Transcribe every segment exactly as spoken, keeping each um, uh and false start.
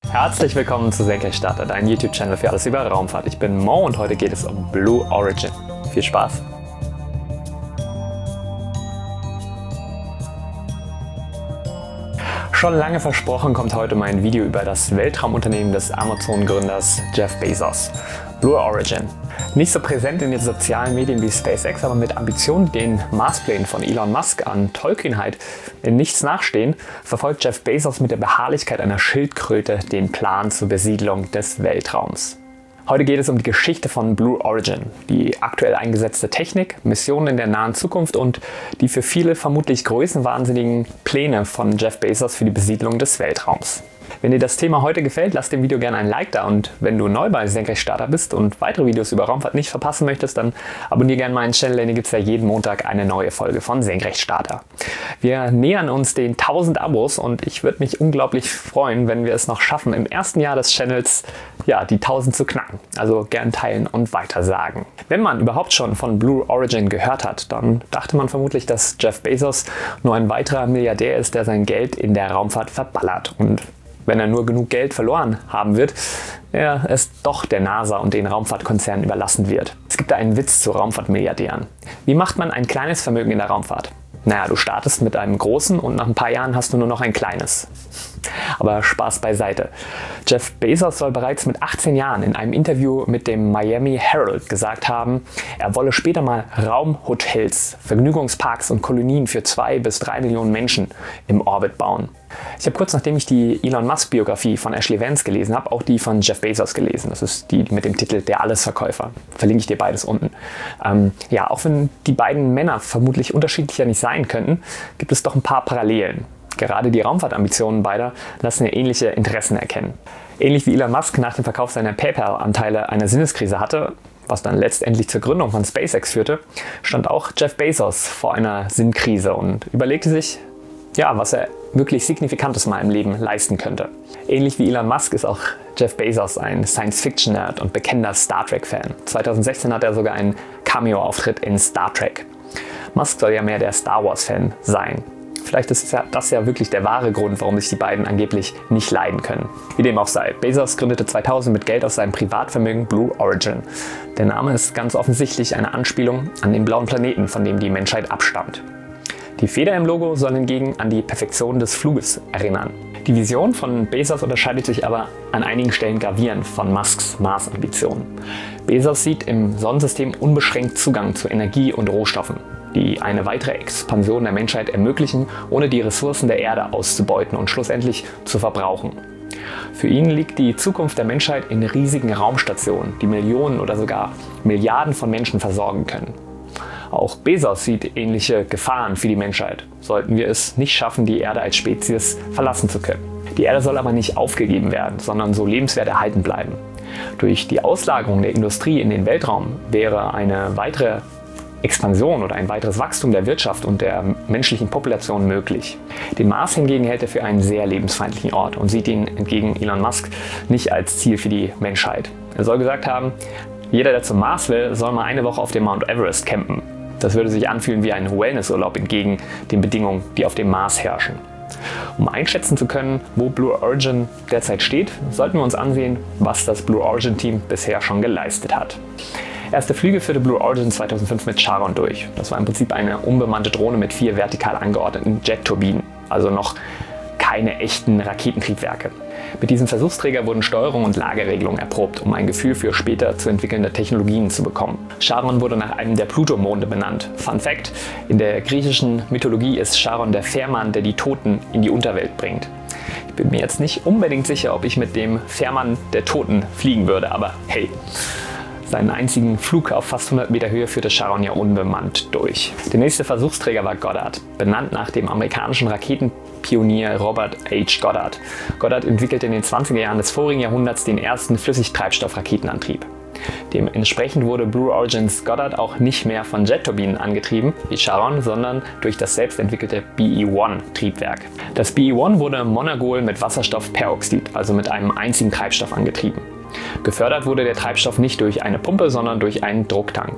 Herzlich willkommen zu Senkrechtstarter, dein YouTube-Channel für alles über Raumfahrt. Ich bin Mo und heute geht es um Blue Origin. Viel Spaß! Schon lange versprochen kommt heute mein Video über das Weltraumunternehmen des Amazon-Gründers Jeff Bezos, Blue Origin. Nicht so präsent in den sozialen Medien wie SpaceX, aber mit Ambitionen, den Marsplänen von Elon Musk an Tollkühnheit in nichts nachstehen, verfolgt Jeff Bezos mit der Beharrlichkeit einer Schildkröte den Plan zur Besiedlung des Weltraums. Heute geht es um die Geschichte von Blue Origin, die aktuell eingesetzte Technik, Missionen in der nahen Zukunft und die für viele vermutlich größenwahnsinnigen Pläne von Jeff Bezos für die Besiedlung des Weltraums. Wenn dir das Thema heute gefällt, lass dem Video gerne ein Like da und wenn du neu bei Senkrechtstarter bist und weitere Videos über Raumfahrt nicht verpassen möchtest, dann abonniere gerne meinen Channel, denn hier gibt es ja jeden Montag eine neue Folge von Senkrechtstarter. Wir nähern uns den tausend Abos und ich würde mich unglaublich freuen, wenn wir es noch schaffen, im ersten Jahr des Channels ja, die tausend zu knacken. Also gern teilen und weitersagen. Wenn man überhaupt schon von Blue Origin gehört hat, dann dachte man vermutlich, dass Jeff Bezos nur ein weiterer Milliardär ist, der sein Geld in der Raumfahrt verballert und wenn er nur genug Geld verloren haben wird, er es doch der NASA und den Raumfahrtkonzernen überlassen wird. Es gibt da einen Witz zu Raumfahrtmilliardären. Wie macht man ein kleines Vermögen in der Raumfahrt? Naja, du startest mit einem großen und nach ein paar Jahren hast du nur noch ein kleines. Aber Spaß beiseite. Jeff Bezos soll bereits mit achtzehn Jahren in einem Interview mit dem Miami Herald gesagt haben, er wolle später mal Raumhotels, Vergnügungsparks und Kolonien für zwei bis drei Millionen Menschen im Orbit bauen. Ich habe kurz nachdem ich die Elon Musk Biografie von Ashley Vance gelesen habe, auch die von Jeff Bezos gelesen. Das ist die mit dem Titel Der Allesverkäufer. Verlinke ich dir beides unten. Ähm, ja, auch wenn die beiden Männer vermutlich unterschiedlicher nicht sein könnten, gibt es doch ein paar Parallelen. Gerade die Raumfahrtambitionen beider lassen ja ähnliche Interessen erkennen. Ähnlich wie Elon Musk nach dem Verkauf seiner PayPal-Anteile eine Sinneskrise hatte, was dann letztendlich zur Gründung von SpaceX führte, stand auch Jeff Bezos vor einer Sinnkrise und überlegte sich, ja, was er wirklich Signifikantes mal im Leben leisten könnte. Ähnlich wie Elon Musk ist auch Jeff Bezos ein Science-Fiction-Nerd und bekennender Star Trek-Fan. zweitausendsechzehn hat er sogar einen Cameo-Auftritt in Star Trek. Musk soll ja mehr der Star Wars-Fan sein. Vielleicht ist das ja wirklich der wahre Grund, warum sich die beiden angeblich nicht leiden können. Wie dem auch sei, Bezos gründete zweitausend mit Geld aus seinem Privatvermögen Blue Origin. Der Name ist ganz offensichtlich eine Anspielung an den blauen Planeten, von dem die Menschheit abstammt. Die Feder im Logo soll hingegen an die Perfektion des Fluges erinnern. Die Vision von Bezos unterscheidet sich aber an einigen Stellen gravierend von Musks Marsambitionen. Bezos sieht im Sonnensystem unbeschränkt Zugang zu Energie und Rohstoffen, die eine weitere Expansion der Menschheit ermöglichen, ohne die Ressourcen der Erde auszubeuten und schlussendlich zu verbrauchen. Für ihn liegt die Zukunft der Menschheit in riesigen Raumstationen, die Millionen oder sogar Milliarden von Menschen versorgen können. Auch Bezos sieht ähnliche Gefahren für die Menschheit, sollten wir es nicht schaffen, die Erde als Spezies verlassen zu können. Die Erde soll aber nicht aufgegeben werden, sondern so lebenswert erhalten bleiben. Durch die Auslagerung der Industrie in den Weltraum wäre eine weitere Expansion oder ein weiteres Wachstum der Wirtschaft und der menschlichen Population möglich. Den Mars hingegen hält er für einen sehr lebensfeindlichen Ort und sieht ihn entgegen Elon Musk nicht als Ziel für die Menschheit. Er soll gesagt haben, jeder, der zum Mars will, soll mal eine Woche auf dem Mount Everest campen. Das würde sich anfühlen wie ein Wellnessurlaub entgegen den Bedingungen, die auf dem Mars herrschen. Um einschätzen zu können, wo Blue Origin derzeit steht, sollten wir uns ansehen, was das Blue Origin Team bisher schon geleistet hat. Erste Flüge führte Blue Origin zweitausendfünf mit Charon durch. Das war im Prinzip eine unbemannte Drohne mit vier vertikal angeordneten Jet-Turbinen, also noch keine echten Raketentriebwerke. Mit diesem Versuchsträger wurden Steuerung und Lageregelungen erprobt, um ein Gefühl für später zu entwickelnde Technologien zu bekommen. Charon wurde nach einem der Pluto-Monde benannt. Fun Fact: In der griechischen Mythologie ist Charon der Fährmann, der die Toten in die Unterwelt bringt. Ich bin mir jetzt nicht unbedingt sicher, ob ich mit dem Fährmann der Toten fliegen würde, aber hey. Seinen einzigen Flug auf fast hundert Meter Höhe führte Charon ja unbemannt durch. Der nächste Versuchsträger war Goddard, benannt nach dem amerikanischen Raketenpionier Robert H. Goddard. Goddard entwickelte in den zwanziger Jahren des vorigen Jahrhunderts den ersten Flüssigtreibstoff-Raketenantrieb. Dementsprechend wurde Blue Origins Goddard auch nicht mehr von Jetturbinen angetrieben, wie Charon, sondern durch das selbstentwickelte B E eins Triebwerk. Das B E eins wurde Monergol mit Wasserstoffperoxid, also mit einem einzigen Treibstoff, angetrieben. Gefördert wurde der Treibstoff nicht durch eine Pumpe, sondern durch einen Drucktank.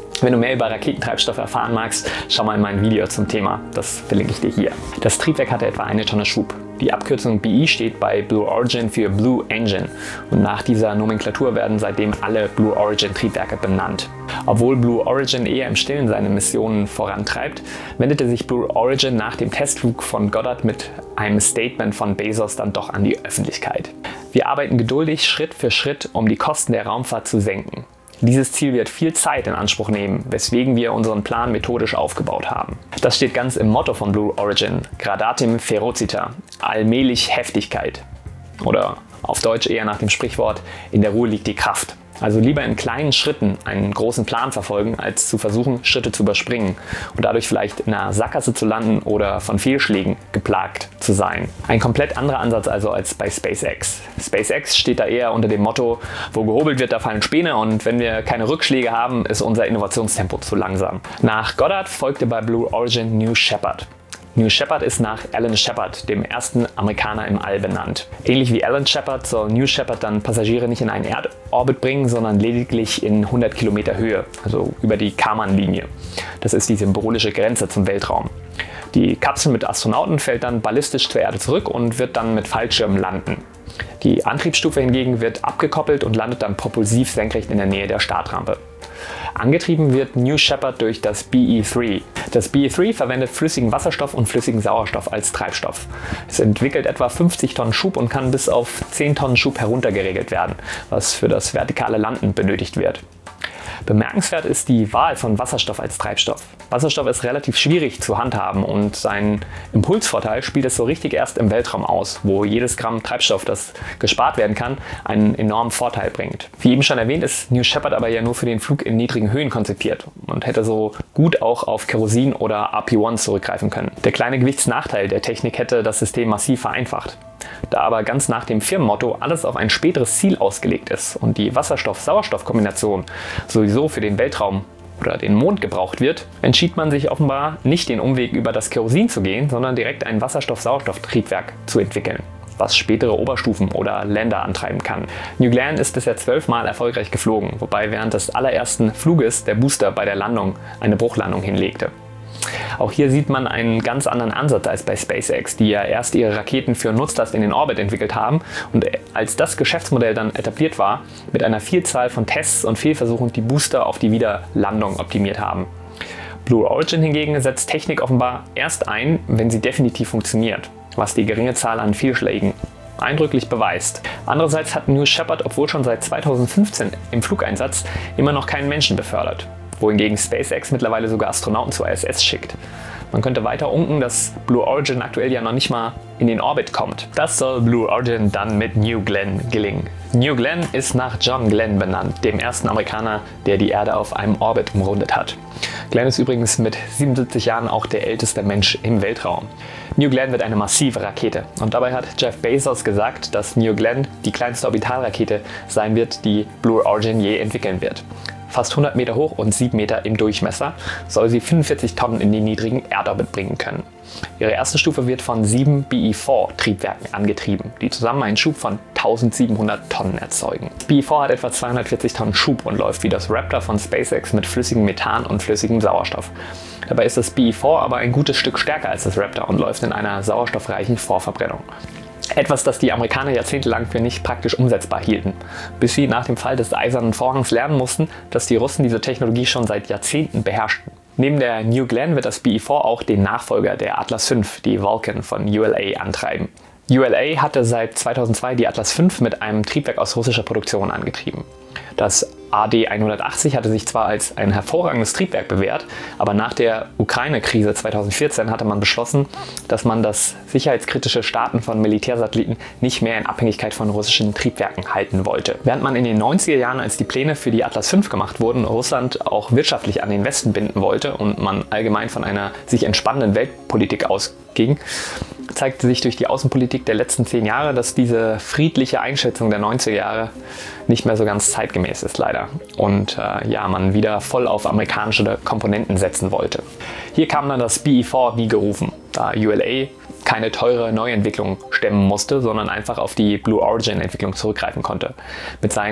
Wenn du mehr über Raketentreibstoff erfahren magst, schau mal in mein Video zum Thema, das verlinke ich dir hier. Das Triebwerk hatte etwa eine Tonne Schub. Die Abkürzung B E steht bei Blue Origin für Blue Engine und nach dieser Nomenklatur werden seitdem alle Blue Origin Triebwerke benannt. Obwohl Blue Origin eher im Stillen seine Missionen vorantreibt, wendete sich Blue Origin nach dem Testflug von Goddard mit einem Statement von Bezos dann doch an die Öffentlichkeit. Wir arbeiten geduldig Schritt für Schritt, um die Kosten der Raumfahrt zu senken. Dieses Ziel wird viel Zeit in Anspruch nehmen, weswegen wir unseren Plan methodisch aufgebaut haben. Das steht ganz im Motto von Blue Origin, Gradatim Ferocita, allmählich Heftigkeit. Oder auf Deutsch eher nach dem Sprichwort, in der Ruhe liegt die Kraft. Also lieber in kleinen Schritten einen großen Plan verfolgen, als zu versuchen, Schritte zu überspringen und dadurch vielleicht in einer Sackgasse zu landen oder von Fehlschlägen geplagt zu sein. Ein komplett anderer Ansatz also als bei SpaceX. SpaceX steht da eher unter dem Motto, wo gehobelt wird, da fallen Späne und wenn wir keine Rückschläge haben, ist unser Innovationstempo zu langsam. Nach Goddard folgte bei Blue Origin New Shepard. New Shepard ist nach Alan Shepard, dem ersten Amerikaner im All, benannt. Ähnlich wie Alan Shepard soll New Shepard dann Passagiere nicht in einen Erdorbit bringen, sondern lediglich in hundert Kilometer Höhe, also über die Kármán-Linie. Das ist die symbolische Grenze zum Weltraum. Die Kapsel mit Astronauten fällt dann ballistisch zur Erde zurück und wird dann mit Fallschirmen landen. Die Antriebsstufe hingegen wird abgekoppelt und landet dann propulsiv senkrecht in der Nähe der Startrampe. Angetrieben wird New Shepard durch das B E drei. Das B E drei verwendet flüssigen Wasserstoff und flüssigen Sauerstoff als Treibstoff. Es entwickelt etwa fünfzig Tonnen Schub und kann bis auf zehn Tonnen Schub heruntergeregelt werden, was für das vertikale Landen benötigt wird. Bemerkenswert ist die Wahl von Wasserstoff als Treibstoff. Wasserstoff ist relativ schwierig zu handhaben und seinen Impulsvorteil spielt es so richtig erst im Weltraum aus, wo jedes Gramm Treibstoff, das gespart werden kann, einen enormen Vorteil bringt. Wie eben schon erwähnt, ist New Shepard aber ja nur für den Flug in niedrigen Höhen konzipiert und hätte so gut auch auf Kerosin oder R P eins zurückgreifen können. Der kleine Gewichtsnachteil der Technik hätte das System massiv vereinfacht. Da aber ganz nach dem Firmenmotto alles auf ein späteres Ziel ausgelegt ist und die Wasserstoff-Sauerstoff-Kombination sowieso für den Weltraum oder den Mond gebraucht wird, entschied man sich offenbar nicht den Umweg über das Kerosin zu gehen, sondern direkt ein Wasserstoff-Sauerstoff-Triebwerk zu entwickeln, was spätere Oberstufen oder Länder antreiben kann. New Glenn ist bisher zwölfmal erfolgreich geflogen, wobei während des allerersten Fluges der Booster bei der Landung eine Bruchlandung hinlegte. Auch hier sieht man einen ganz anderen Ansatz als bei SpaceX, die ja erst ihre Raketen für Nutzlast in den Orbit entwickelt haben und als das Geschäftsmodell dann etabliert war, mit einer Vielzahl von Tests und Fehlversuchen die Booster auf die Wiederlandung optimiert haben. Blue Origin hingegen setzt Technik offenbar erst ein, wenn sie definitiv funktioniert, was die geringe Zahl an Fehlschlägen eindrücklich beweist. Andererseits hat New Shepard, obwohl schon seit zweitausendfünfzehn im Flugeinsatz, immer noch keinen Menschen befördert, wohingegen SpaceX mittlerweile sogar Astronauten zur I S S schickt. Man könnte weiter unken, dass Blue Origin aktuell ja noch nicht mal in den Orbit kommt. Das soll Blue Origin dann mit New Glenn gelingen. New Glenn ist nach John Glenn benannt, dem ersten Amerikaner, der die Erde auf einem Orbit umrundet hat. Glenn ist übrigens mit siebenundsiebzig Jahren auch der älteste Mensch im Weltraum. New Glenn wird eine massive Rakete und dabei hat Jeff Bezos gesagt, dass New Glenn die kleinste Orbitalrakete sein wird, die Blue Origin je entwickeln wird. Fast hundert Meter hoch und sieben Meter im Durchmesser, soll sie fünfundvierzig Tonnen in den niedrigen Erdorbit bringen können. Ihre erste Stufe wird von sieben B E vier Triebwerken angetrieben, die zusammen einen Schub von eintausendsiebenhundert Tonnen erzeugen. B E vier hat etwa zweihundertvierzig Tonnen Schub und läuft wie das Raptor von SpaceX mit flüssigem Methan und flüssigem Sauerstoff. Dabei ist das B E vier aber ein gutes Stück stärker als das Raptor und läuft in einer sauerstoffreichen Vorverbrennung. Etwas, das die Amerikaner jahrzehntelang für nicht praktisch umsetzbar hielten, bis sie nach dem Fall des Eisernen Vorhangs lernen mussten, dass die Russen diese Technologie schon seit Jahrzehnten beherrschten. Neben der New Glenn wird das B E vier auch den Nachfolger der Atlas fünf, die Vulcan von U L A, antreiben. U L A hatte seit zweitausendzwei die Atlas fünf mit einem Triebwerk aus russischer Produktion angetrieben. Das A D hundertachtzig hatte sich zwar als ein hervorragendes Triebwerk bewährt, aber nach der Ukraine-Krise zweitausendvierzehn hatte man beschlossen, dass man das sicherheitskritische Starten von Militärsatelliten nicht mehr in Abhängigkeit von russischen Triebwerken halten wollte. Während man in den neunziger Jahren, als die Pläne für die Atlas fünf gemacht wurden, Russland auch wirtschaftlich an den Westen binden wollte und man allgemein von einer sich entspannenden Weltpolitik ausging, zeigte sich durch die Außenpolitik der letzten zehn Jahre, dass diese friedliche Einschätzung der neunziger Jahre nicht mehr so ganz zeitgemäß ist, leider. Und äh, ja, man wieder voll auf amerikanische Komponenten setzen wollte. Hier kam dann das B E vier wie gerufen, da U L A keine teure Neuentwicklung stemmen musste, sondern einfach auf die Blue Origin Entwicklung zurückgreifen konnte. Mit seinen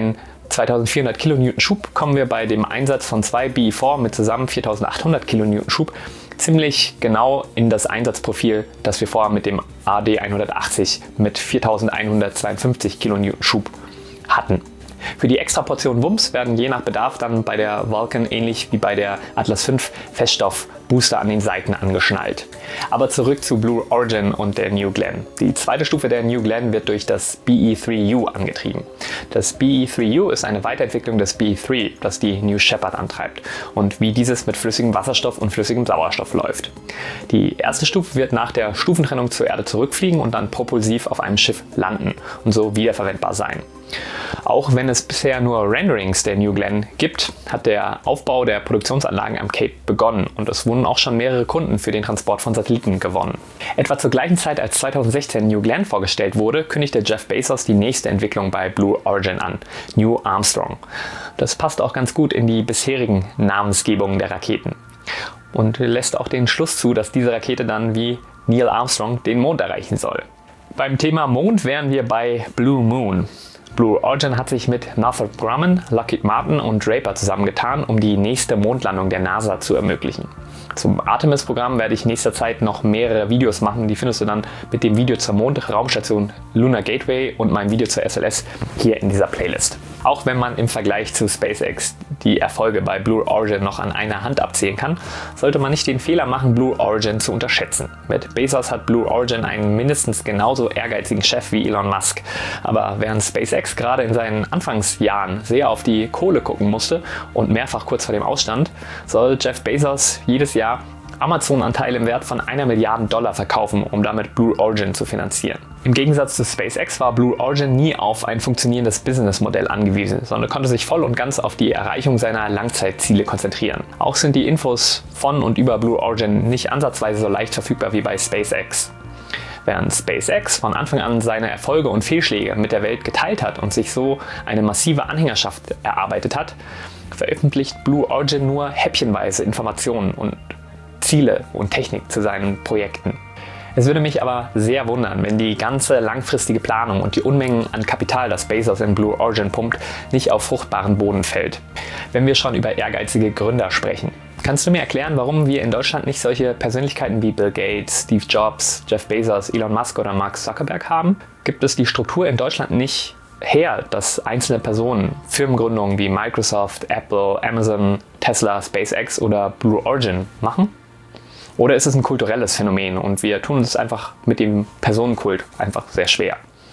zweitausendvierhundert Kilonewton Schub kommen wir bei dem Einsatz von zwei B E vier mit zusammen viertausendachthundert Kilonewton Schub ziemlich genau in das Einsatzprofil, das wir vorher mit dem A D hundertachtzig mit viertausendeinhundertzweiundfünfzig Kilonewton Schub hatten. Für die extra Portion Wumms werden je nach Bedarf dann bei der Vulcan ähnlich wie bei der Atlas fünf Feststoff-Booster an den Seiten angeschnallt. Aber zurück zu Blue Origin und der New Glenn. Die zweite Stufe der New Glenn wird durch das B E drei U angetrieben. Das B E drei U ist eine Weiterentwicklung des B E drei, das die New Shepard antreibt und wie dieses mit flüssigem Wasserstoff und flüssigem Sauerstoff läuft. Die erste Stufe wird nach der Stufentrennung zur Erde zurückfliegen und dann propulsiv auf einem Schiff landen und so wiederverwendbar sein. Auch wenn es bisher nur Renderings der New Glenn gibt, hat der Aufbau der Produktionsanlagen am Cape begonnen und es wurden auch schon mehrere Kunden für den Transport von Satelliten gewonnen. Etwa zur gleichen Zeit, als zweitausendsechzehn New Glenn vorgestellt wurde, kündigte Jeff Bezos die nächste Entwicklung bei Blue Origin an, New Armstrong. Das passt auch ganz gut in die bisherigen Namensgebungen der Raketen und lässt auch den Schluss zu, dass diese Rakete dann wie Neil Armstrong den Mond erreichen soll. Beim Thema Mond wären wir bei Blue Moon. Blue Origin hat sich mit Northrop Grumman, Lockheed Martin und Draper zusammengetan, um die nächste Mondlandung der NASA zu ermöglichen. Zum Artemis-Programm werde ich in nächster Zeit noch mehrere Videos machen, die findest du dann mit dem Video zur Mondraumstation Lunar Gateway und meinem Video zur S L S hier in dieser Playlist. Auch wenn man im Vergleich zu SpaceX die Erfolge bei Blue Origin noch an einer Hand abzählen kann, sollte man nicht den Fehler machen, Blue Origin zu unterschätzen. Mit Bezos hat Blue Origin einen mindestens genauso ehrgeizigen Chef wie Elon Musk. Aber während SpaceX gerade in seinen Anfangsjahren sehr auf die Kohle gucken musste und mehrfach kurz vor dem Ausstand, soll Jeff Bezos jedes Jahr Amazon-Anteile im Wert von einer Milliarde Dollar verkaufen, um damit Blue Origin zu finanzieren. Im Gegensatz zu SpaceX war Blue Origin nie auf ein funktionierendes Businessmodell angewiesen, sondern konnte sich voll und ganz auf die Erreichung seiner Langzeitziele konzentrieren. Auch sind die Infos von und über Blue Origin nicht ansatzweise so leicht verfügbar wie bei SpaceX. Während SpaceX von Anfang an seine Erfolge und Fehlschläge mit der Welt geteilt hat und sich so eine massive Anhängerschaft erarbeitet hat, veröffentlicht Blue Origin nur häppchenweise Informationen und Ziele und Technik zu seinen Projekten. Es würde mich aber sehr wundern, wenn die ganze langfristige Planung und die Unmengen an Kapital, das Bezos in Blue Origin pumpt, nicht auf fruchtbaren Boden fällt. Wenn wir schon über ehrgeizige Gründer sprechen. Kannst du mir erklären, warum wir in Deutschland nicht solche Persönlichkeiten wie Bill Gates, Steve Jobs, Jeff Bezos, Elon Musk oder Mark Zuckerberg haben? Gibt es die Struktur in Deutschland nicht her, dass einzelne Personen Firmengründungen wie Microsoft, Apple, Amazon, Tesla, SpaceX oder Blue Origin machen? Oder ist es ein kulturelles Phänomen und wir tun uns einfach mit dem Personenkult einfach sehr schwer?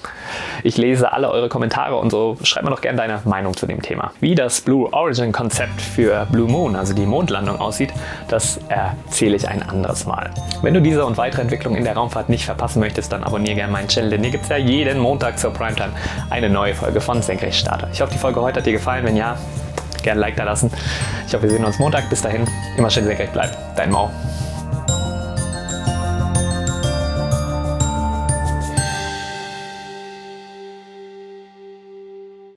Ich lese alle eure Kommentare und so, schreibt mir doch gerne deine Meinung zu dem Thema. Wie das Blue Origin Konzept für Blue Moon, also die Mondlandung, aussieht, das erzähle ich ein anderes Mal. Wenn du diese und weitere Entwicklungen in der Raumfahrt nicht verpassen möchtest, dann abonniere gerne meinen Channel, denn hier gibt es ja jeden Montag zur Primetime eine neue Folge von Senkrechtstarter. Ich hoffe, die Folge heute hat dir gefallen. Wenn ja, gerne ein Like da lassen. Ich hoffe, wir sehen uns Montag. Bis dahin, immer schön senkrecht bleiben. Dein Mau.